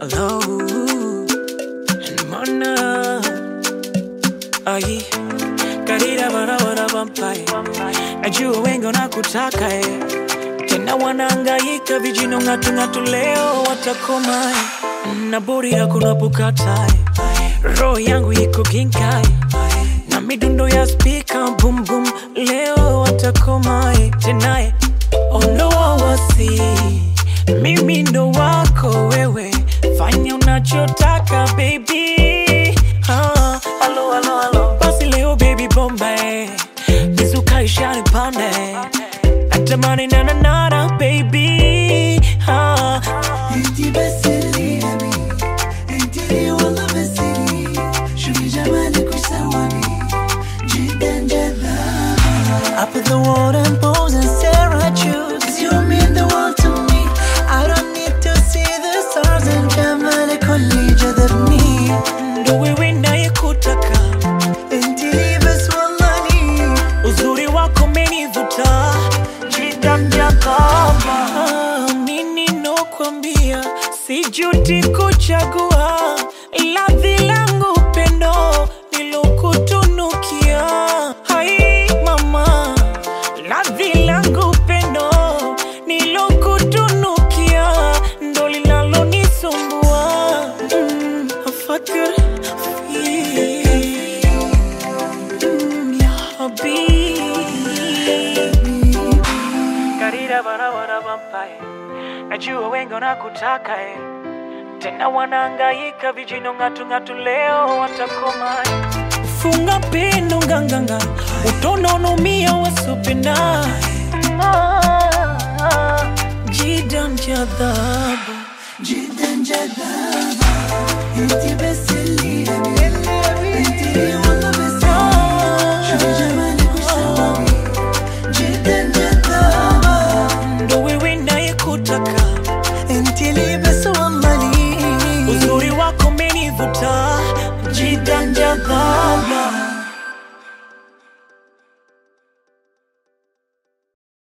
Hello, mana ai karira bara vampire. Najua wengi wanakutaka tena wanahangaika vijino ngatu leo watakoma na buri yako napokata roho yangu iko ginkai na midundo ya speaker boom boom leo watakoma tena ono wasi mimi ndo wako wewe fanya unachotaka baby hello basi leo baby bomba mizuka ishani pande natamani na baby انتي بس اللي أبي انتي لي والله بس لي شوفي جمالك وش سواني جدا جذابة I put the world in pose and stare at you Cause you mean the world to me I don't need to see the stars and جمالك اللي جذبني ndo wewe nayekutaka انتي لي بس والله لي uzuri wako umenivuta nini nokwambia sijuti kuchagua ladhi langu pendo nilokutunukia hai mama ladhi langu pendo nilokutunukia ndo linalonisumbua afakir ya habibi karira bara vampire. Najua wengi wanakutaka tena wanahangaika vijino ngatu leo watakoma funga pendo nganganga utononumia wasupenda jidan jadhabu جدا جذابة انتي